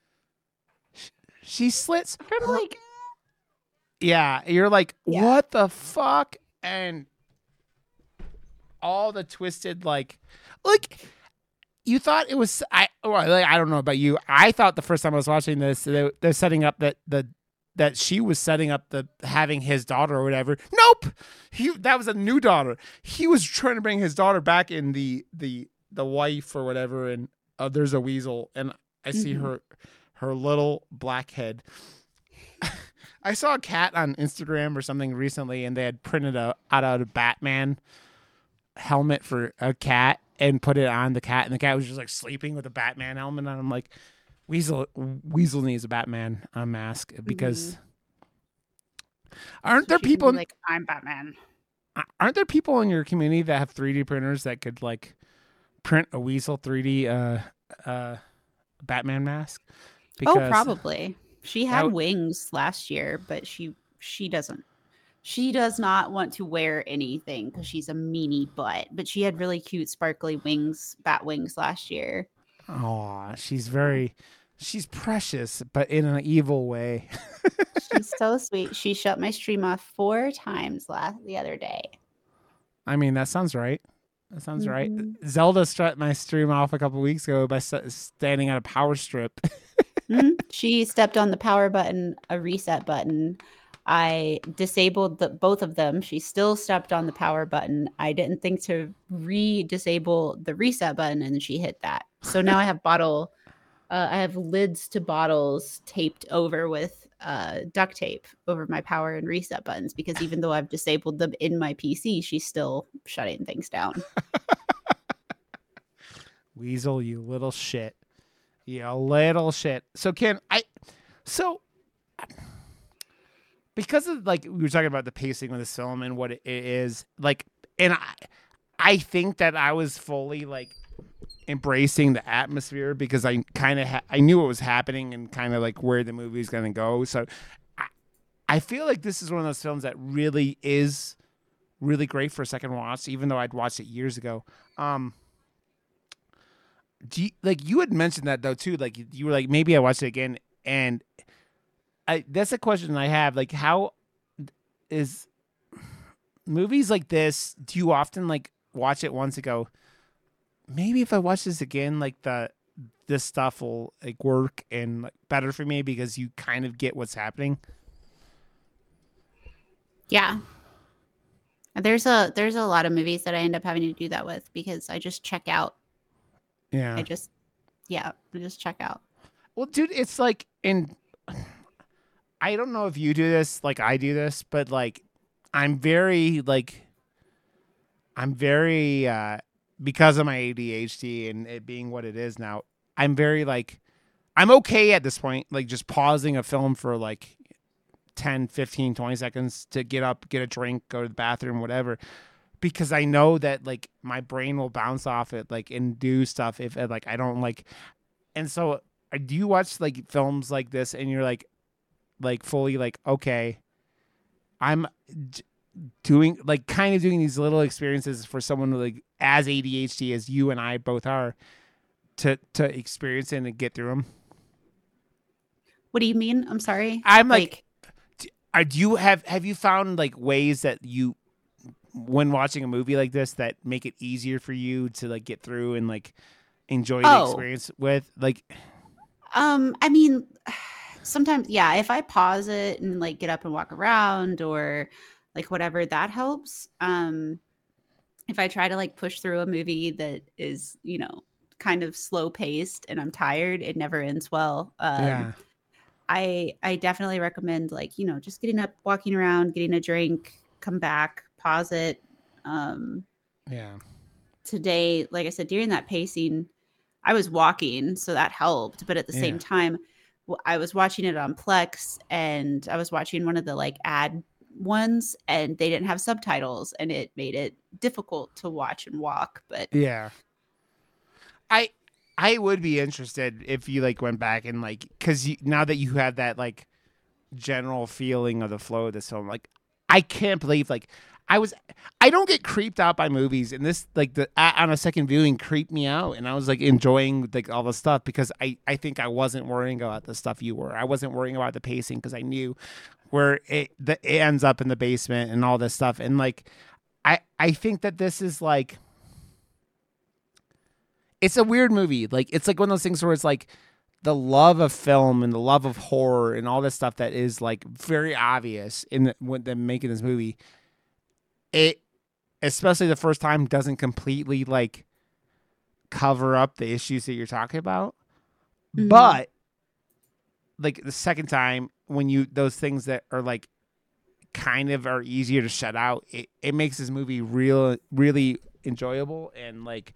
She slits from like, yeah, you're like, what the fuck? And all the twisted like you thought it was, I don't know about you, I thought the first time I was watching this they're setting up that she was setting up the having his daughter or whatever. Nope, that was a new daughter. He was trying to bring his daughter back in the wife or whatever, and there's a weasel, and I see her little black head. I saw a cat on Instagram or something recently, and they had printed out a Batman helmet for a cat and put it on the cat, and the cat was just like sleeping with a Batman helmet on. I'm like, Weasel needs a Batman mask, because aren't there people like, I'm Batman? Aren't there people in your community that have 3D printers that could like print a Weasel 3D Batman mask? Because probably. She had wings last year, but she doesn't. She does not want to wear anything because she's a meanie butt. But she had really cute sparkly wings, bat wings last year. Oh, she's precious, but in an evil way. She's so sweet. She shut my stream off 4 times the other day. I mean, that sounds right. That sounds right. Zelda shut my stream off a couple weeks ago by standing on a power strip. She stepped on the power button, a reset button. I disabled both of them. She still stepped on the power button. I didn't think to disable the reset button, and she hit that. So now I have I have lids to bottles taped over with duct tape over my power and reset buttons, because even though I've disabled them in my PC, she's still shutting things down. Weasel, you little shit. You little shit. So because of like, we were talking about the pacing of this film and what it is like, and I think that I was fully like embracing the atmosphere, because I kind of I knew what was happening and kind of like where the movie's gonna go. So I feel like this is one of those films that really is really great for a second watch, even though I'd watched it years ago. You had mentioned that though too, like you were like, maybe I watched it again, and that's a question I have. Like, how is movies like this? Do you often like watch it once and go, maybe if I watch this again, like this stuff will like work and like better for me, because you kind of get what's happening? Yeah. There's a lot of movies that I end up having to do that with, because I just check out. Yeah. I just check out. Well, dude, it's like I don't know if you do this like I do this, but like I'm very like I'm very because of my ADHD and it being what it is now, I'm very like I'm okay at this point, like just pausing a film for like 10, 15, 20 seconds to get up, get a drink, go to the bathroom, whatever, because I know that like my brain will bounce off it like and do stuff if like I don't like. And so do you watch like films like this and you're like fully like, okay, I'm doing like kind of doing these little experiences for someone who, like as ADHD as you and I both are, to experience it and get through them. What do you mean? I'm sorry. I'm like do you have you found like ways that you when watching a movie like this that make it easier for you to like get through and like enjoy the experience with like I mean, sometimes, yeah, if I pause it and like get up and walk around or like whatever, that helps. If I try to like push through a movie that is, you know, kind of slow paced and I'm tired, it never ends well. yeah. I definitely recommend like, you know, just getting up, walking around, getting a drink, come back, pause it. Yeah. Today, like I said, during that pacing, I was walking, so that helped. But at the same time, I was watching it on Plex, and I was watching one of the like ad ones, and they didn't have subtitles, and it made it difficult to watch and walk. But yeah, I would be interested if you like went back and like because now that you have that like general feeling of the flow of this film, like I can't believe like I don't get creeped out by movies, and this like the on a second viewing creeped me out, and I was like enjoying like all the stuff because I think I wasn't worrying about the stuff you were. I wasn't worrying about the pacing because I knew where it ends up in the basement and all this stuff, and like I think that this is like it's a weird movie. Like it's like one of those things where it's like the love of film and the love of horror and all this stuff that is like very obvious in when them making this movie. It, especially the first time, doesn't completely like cover up the issues that you're talking about. Mm-hmm. But like the second time, when you those things that are like kind of are easier to shut out, it makes this movie really enjoyable. And like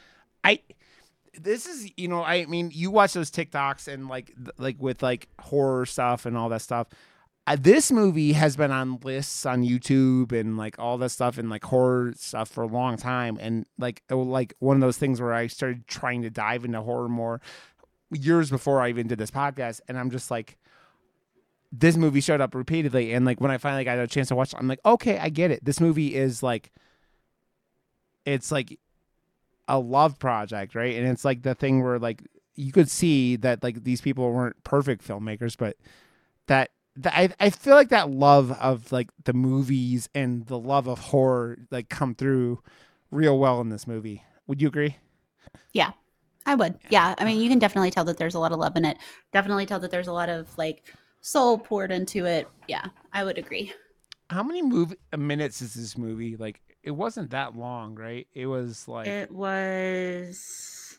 this is, you know, I mean, you watch those TikToks and like with like horror stuff and all that stuff. This movie has been on lists on YouTube and like all that stuff and like horror stuff for a long time. And like one of those things where I started trying to dive into horror more years before I even did this podcast. And I'm just like, this movie showed up repeatedly. And like, when I finally got a chance to watch it, I'm like, okay, I get it. This movie is like, it's like a love project, right? And it's like the thing where like, you could see that like these people weren't perfect filmmakers, but that, I feel like that love of like the movies and the love of horror like come through real well in this movie. Would you agree? Yeah, I would. Yeah. I mean, you can definitely tell that there's a lot of love in it. Definitely tell that there's a lot of like soul poured into it. Yeah, I would agree. How many minutes is this movie? Like, it wasn't that long, right? It was like... It was...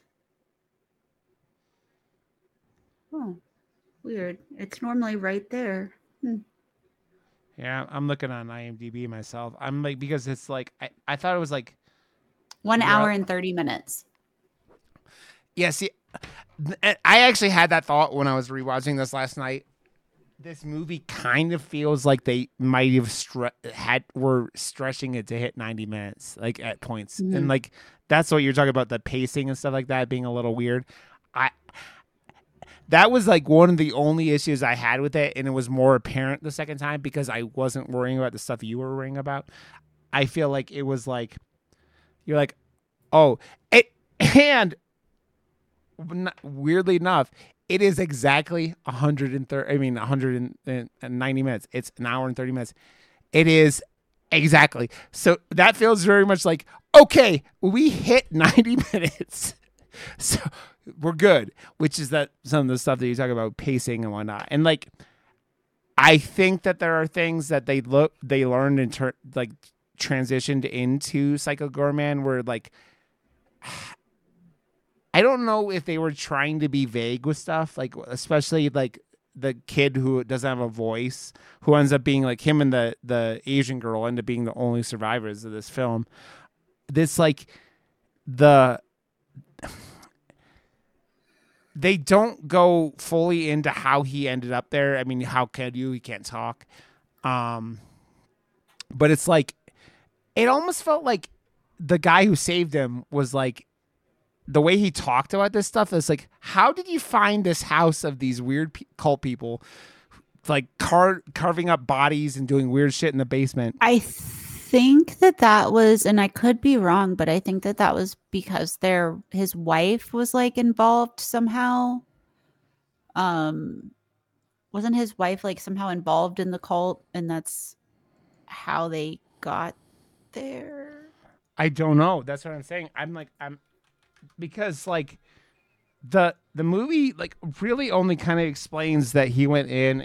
Oh. Weird. It's normally right there. Yeah, I'm looking on IMDb myself. I'm like, because it's like, I thought it was like 1 hour and 30 minutes. Yeah, see, I actually had that thought when I was rewatching this last night. This movie kind of feels like they might have were stretching it to hit 90 minutes, like at points. Mm-hmm. And like, that's what you're talking about, the pacing and stuff like that being a little weird. That was like one of the only issues I had with it, and it was more apparent the second time because I wasn't worrying about the stuff you were worrying about. I feel like it was like, you're like, oh, and weirdly enough, it is exactly 190 minutes. It's an hour and 30 minutes. It is exactly. So that feels very much like, okay, we hit 90 minutes. So we're good, which is that some of the stuff that you talk about pacing and whatnot. And like, I think that there are things that they learned and transitioned into Psycho Goreman where like, I don't know if they were trying to be vague with stuff, like especially like the kid who doesn't have a voice, who ends up being like him and the Asian girl end up being the only survivors of this film. This like the they don't go fully into how he ended up there. I mean, how could you? He can't talk. But it's like it almost felt like the guy who saved him was like the way he talked about this stuff is like, how did you find this house of these weird cult people, like carving up bodies and doing weird shit in the basement? I think that was, and I could be wrong, but I think that was because his wife was like involved somehow. Wasn't his wife like somehow involved in the cult, and that's how they got there? I don't know. That's what I'm saying. I'm because like the movie like really only kind of explains that he went in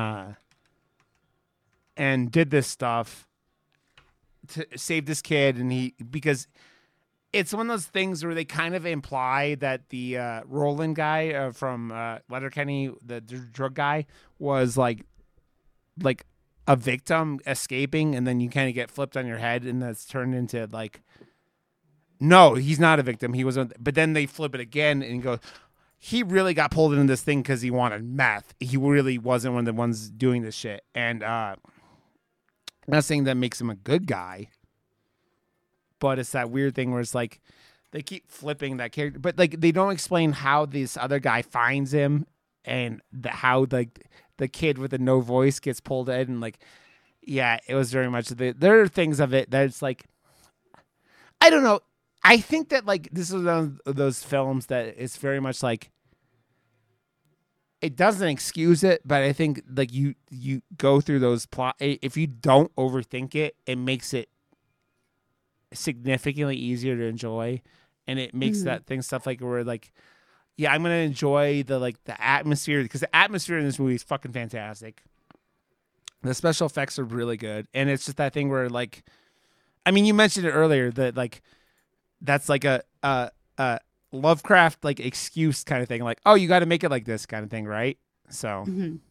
and did this stuff to save this kid, and because it's one of those things where they kind of imply that the Roland guy from Letterkenny, the drug guy, was like a victim escaping, and then you kind of get flipped on your head, and that's turned into like, no, he's not a victim. He wasn't. But then they flip it again and go, he really got pulled into this thing because he wanted meth. He really wasn't one of the ones doing this shit. And I'm not saying that makes him a good guy, but it's that weird thing where it's like they keep flipping that character, but like they don't explain how this other guy finds him and how like the kid with the no voice gets pulled in, and like, yeah, it was very much there are things of it that it's like, I don't know. I think that like this is one of those films that it's very much like it doesn't excuse it, but I think like you go through those plot. If you don't overthink it, it makes it significantly easier to enjoy, and it makes that thing stuff like where like, yeah, I'm gonna enjoy the atmosphere, because the atmosphere in this movie is fucking fantastic. The special effects are really good, and it's just that thing where like, I mean, you mentioned it earlier that like that's like a Lovecraft like excuse kind of thing, like, oh, you got to make it like this kind of thing, right? So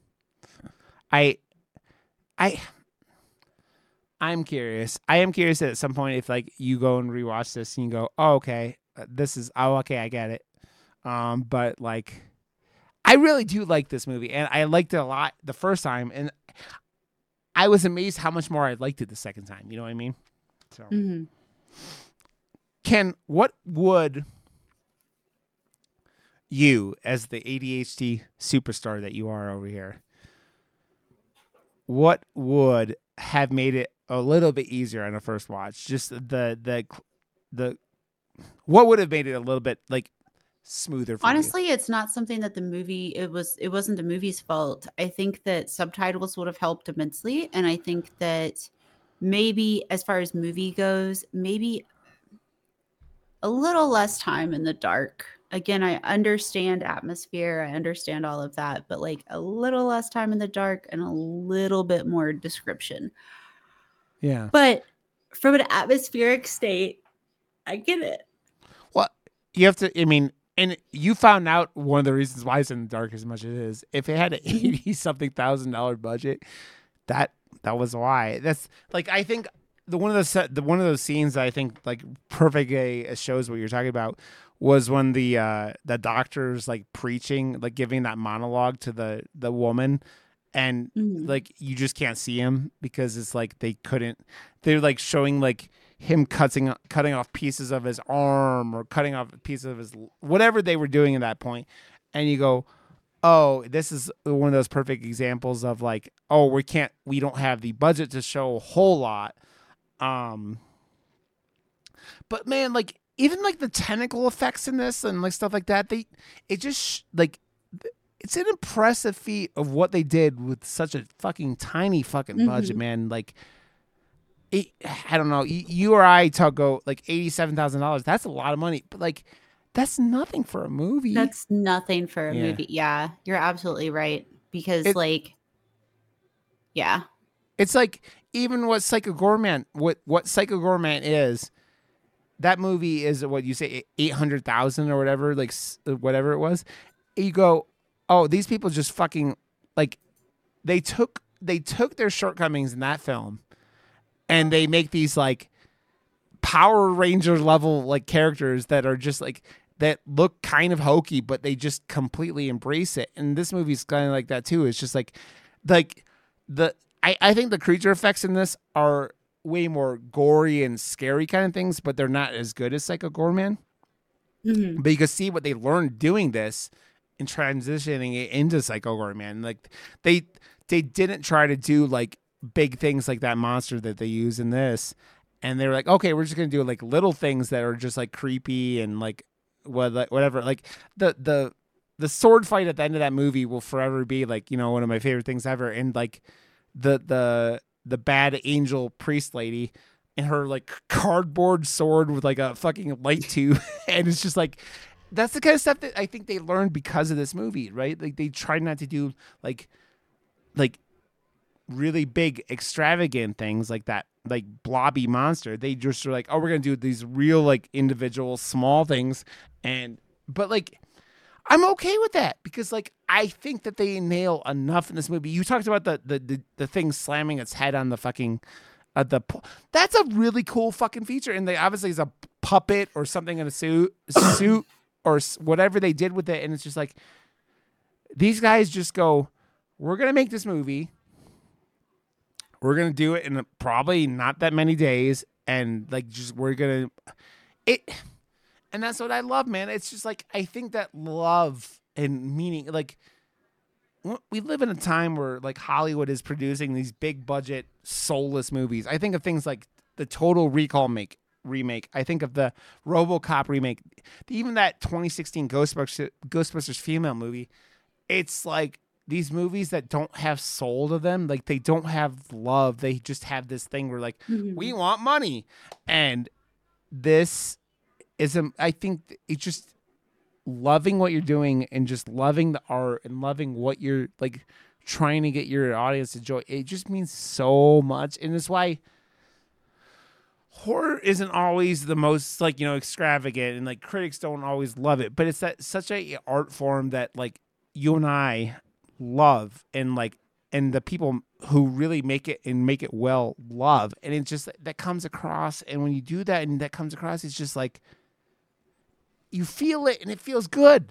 I'm curious. I am curious at some point if like you go and rewatch this and you go, oh, okay, okay, I get it. But like, I really do like this movie, and I liked it a lot the first time, and I was amazed how much more I liked it the second time. You know what I mean? So, Ken, what would you, as the ADHD superstar that you are over here, what would have made it a little bit easier on a first watch? Just the what would have made it a little bit like smoother for Honestly, you? it's not something that it wasn't the movie's fault. I think that subtitles would have helped immensely, and I think that maybe as far as movie goes, maybe a little less time in the dark. Again, I understand atmosphere, I understand all of that, but like a little less time in the dark and a little bit more description. Yeah. But from an atmospheric state, I get it. Well, you have to, I mean, and you found out one of the reasons why it's in the dark as much as it is. If it had an $80-something thousand budget, that was why. That's like, I think one of those scenes that I think like perfectly shows what you're talking about was when the doctor's like preaching, like giving that monologue to the woman, and like you just can't see him because it's like they're like showing like him cutting off pieces of his arm or cutting off pieces of his whatever they were doing at that point, and you go, oh, this is one of those perfect examples of like, oh, we don't have the budget to show a whole lot. But man, like even like the tentacle effects in this and like stuff like that, it's an impressive feat of what they did with such a fucking tiny fucking budget, man. Like, I don't know, you or I go like $87,000. That's a lot of money, but like that's nothing for a movie. That's nothing for a movie. Yeah, you're absolutely right, because it's like even what Psycho Goreman is that movie is what you say 800,000 or whatever, like whatever it was. You go, oh, these people just fucking like they took their shortcomings in that film and they make these like Power Ranger level like characters that are just like that look kind of hokey, but they just completely embrace it. And this movie's kind of like that too. It's just like the I think the creature effects in this are way more gory and scary kind of things, but they're not as good as Psycho Goreman. Mm-hmm. But you can see what they learned doing this and transitioning it into Psycho Goreman. Like they didn't try to do like big things like that monster that they use in this. And they were like, okay, we're just gonna do like little things that are just like creepy and like whatever. Like the sword fight at the end of that movie will forever be like, one of my favorite things ever. And like the bad angel priest lady and her like cardboard sword with like a fucking light tube, and it's just like that's the kind of stuff that I think they learned because of this movie, right? Like they tried not to do like really big extravagant things like that, like blobby monster. They just were like, oh, we're gonna do these real like individual small things, but like I'm okay with that because like I think that they nail enough in this movie. You talked about the thing slamming its head on the fucking that's a really cool fucking feature, and they obviously is a puppet or something in a suit or whatever they did with it, and it's just like these guys just go, we're gonna make this movie. We're going to do it in probably not that many days. And like, just, we're going to it. And that's what I love, man. It's just like, I think that love and meaning, like we live in a time where like Hollywood is producing these big budget, soulless movies. I think of things like the Total Recall remake. I think of the RoboCop remake, even that 2016 Ghostbusters female movie. It's like, these movies that don't have soul to them, like they don't have love. They just have this thing where like, we want money. And this is, I think it's just loving what you're doing and just loving the art and loving what you're like trying to get your audience to enjoy. It just means so much. And that's why horror isn't always the most like, extravagant and like critics don't always love it, but it's that such a art form that like you and I love and the people who really make it and make it well love, and it just that comes across. And when you do that and that comes across, it's just like you feel it and it feels good,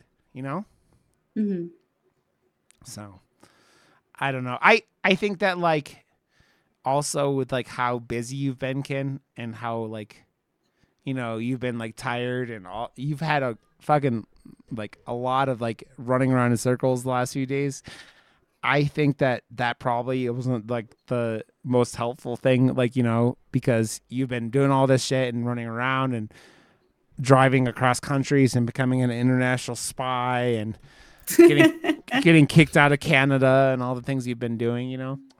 So I don't know. I think that like also with like how busy you've been, Ken, and how like you've been like tired and all, you've had a fucking like a lot of like running around in circles the last few days. I think that probably it wasn't like the most helpful thing, like, because you've been doing all this shit and running around and driving across countries and becoming an international spy and getting kicked out of Canada and all the things you've been doing,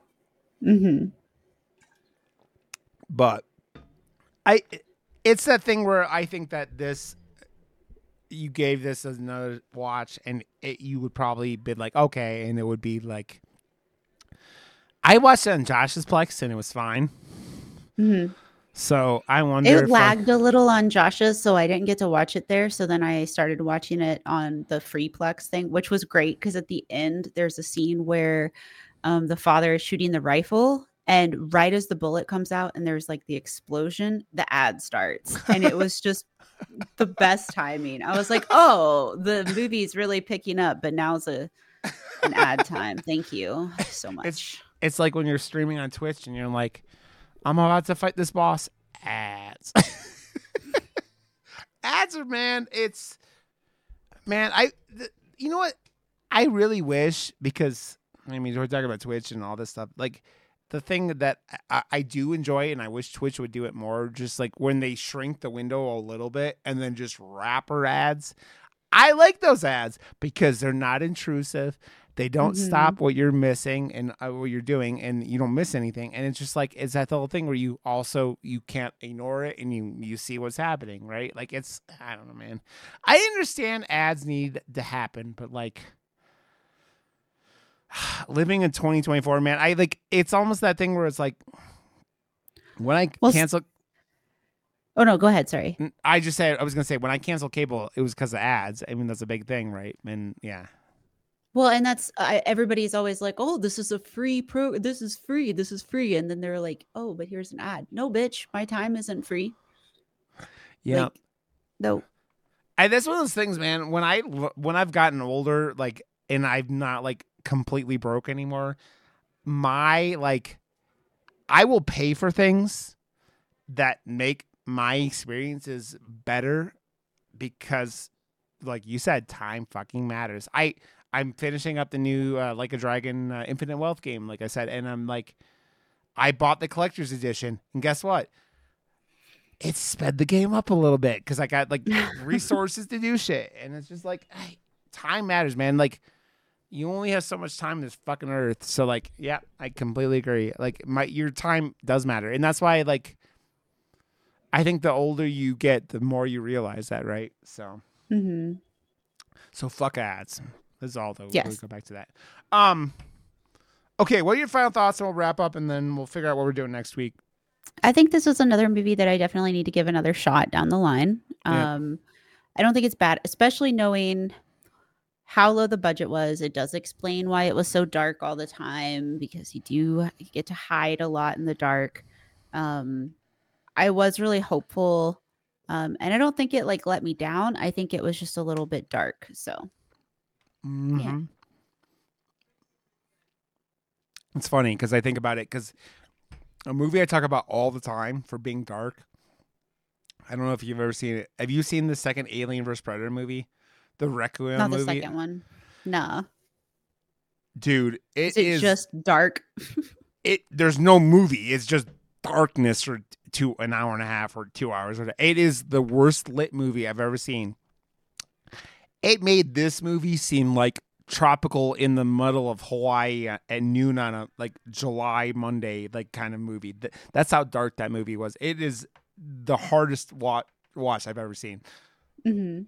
But it's that thing where I think that you gave this another watch and you would probably be like, okay. And it would be like, I watched it on Josh's Plex and it was fine. Mm-hmm. So I wonder it lagged a little on Josh's, so I didn't get to watch it there. So then I started watching it on the free Plex thing, which was great. Cause at the end there's a scene where the father is shooting the rifle, and right as the bullet comes out and there's like the explosion, the ad starts. And it was just the best timing. I was like, oh, the movie's really picking up, but now's an ad time. Thank you so much. It's like when you're streaming on Twitch and you're like, I'm about to fight this boss. Ads. Ads are, man, you know what? I really wish, because, I mean, we're talking about Twitch and all this stuff. Like, the thing that I do enjoy, and I wish Twitch would do it more, just like when they shrink the window a little bit and then just wrapper ads. I like those ads because they're not intrusive. They don't stop what you're missing and what you're doing, and you don't miss anything. And it's just like, it's that whole thing where you can't ignore it and you see what's happening, right? Like, it's, I don't know, man. I understand ads need to happen, but like, living in 2024, man, it's almost that thing where it's like, when I cancel. Oh no, go ahead. Sorry. I was gonna say when I canceled cable, it was because of ads. I mean, that's a big thing, right? And yeah. Well, and that's everybody's always like, "Oh, this is a free pro. This is free. This is free." And then they're like, "Oh, but here's an ad." No, bitch, my time isn't free. Yeah. Like, no. That's one of those things, man. When I've gotten older, like, and I'm not like completely broke anymore, my like, I will pay for things that make my experiences better because, like you said, time fucking matters. I'm finishing up the new Like a Dragon Infinite Wealth game, like I said, and I'm like, I bought the collector's edition, and guess what? It sped the game up a little bit because I got like resources to do shit, and it's just like, hey, time matters, man. Like, you only have so much time on this fucking earth, so like, yeah, I completely agree. Like, your time does matter, and that's why, like, I think the older you get, the more you realize that, right? So, so fuck ads. That's all, though. Yes. We'll go back to that. Okay, what are your final thoughts, and we'll wrap up, and then we'll figure out what we're doing next week. I think this was another movie that I definitely need to give another shot down the line. Yeah. I don't think it's bad, especially knowing how low the budget was. It does explain why it was so dark all the time, because you do get to hide a lot in the dark. I was really hopeful, and I don't think it like let me down. I think it was just a little bit dark. So, yeah. It's funny because I think about it because a movie I talk about all the time for being dark. I don't know if you've ever seen it. Have you seen the second Alien vs. Predator movie? The Requiem Not movie? the second one. No. Dude, Is it just dark? There's no movie. It's just darkness for an hour and a half or 2 hours. It is the worst lit movie I've ever seen. It made this movie seem like tropical in the middle of Hawaii at noon on a like July Monday like kind of movie. That's how dark that movie was. It is the hardest watch I've ever seen. Mm-hmm.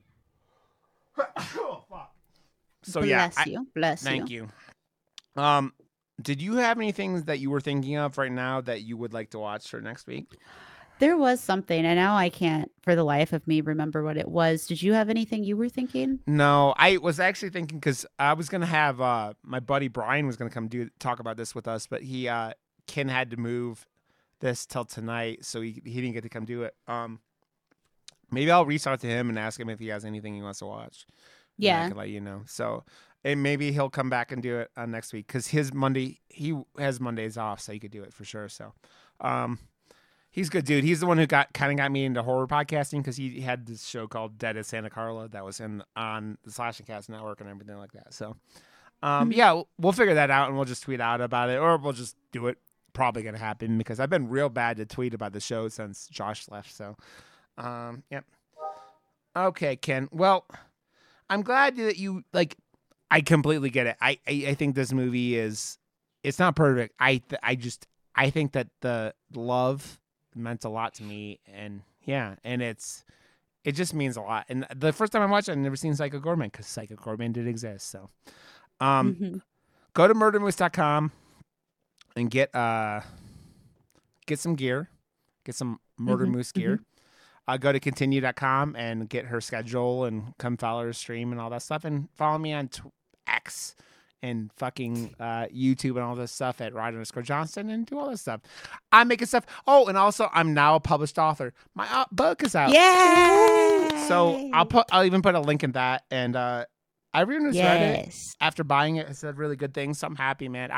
Oh, fuck. So Bless you. Thank you. Did you have anything that you were thinking of right now that you would like to watch for next week? There was something, and now I can't for the life of me remember what it was. Did you have anything you were thinking? No, I was actually thinking because I was gonna have my buddy Brian was gonna come talk about this with us, but Ken had to move this till tonight, so he didn't get to come do it. Maybe I'll reach out to him and ask him if he has anything he wants to watch. Yeah, I can let you know. So, and maybe he'll come back and do it next week because he has Mondays off, so he could do it for sure. So, he's a good dude. He's the one who got me into horror podcasting because he had this show called Dead at Santa Carla that was on the Slashing Cast Network and everything like that. So, yeah, we'll figure that out and we'll just tweet out about it, or we'll just do it. Probably gonna happen because I've been real bad to tweet about the show since Josh left. So, yep. Okay, Ken. Well, I'm glad that you like. I completely get it. I think this movie it's not perfect. I think that the love meant a lot to me, and yeah, and it just means a lot. And the first time I watched it, I'd never seen Psycho Goreman because Psycho Goreman did exist. So, go to murdermoose.com and get some gear, get some Murder Moose gear. Go to continue.com and get her schedule and come follow her stream and all that stuff, and follow me on X and fucking YouTube and all this stuff at Rod_Johnston and do all this stuff. I'm making stuff. Oh, and also I'm now a published author. My book is out. Yeah. So I'll even put a link in that. And everyone who's read it after buying it has said really good things. So I'm happy, man.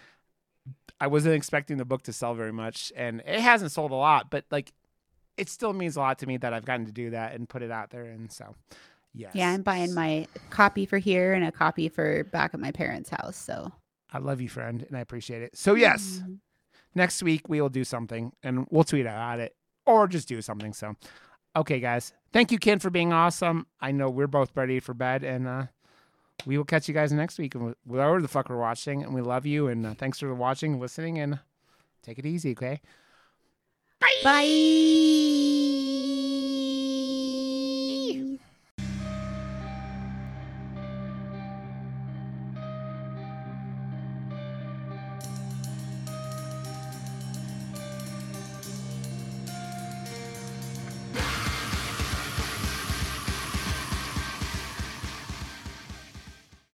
I wasn't expecting the book to sell very much, and it hasn't sold a lot, but like it still means a lot to me that I've gotten to do that and put it out there. And so, yes. Yeah, I'm buying my copy for here and a copy for back at my parents' house. So I love you, friend, and I appreciate it. So yes, next week we will do something, and we'll tweet about it or just do something. So, okay, guys, thank you, Ken, for being awesome. I know we're both ready for bed, and we will catch you guys next week. And whatever the fuck we're watching, and we love you. And thanks for watching, listening, and take it easy, okay? Bye.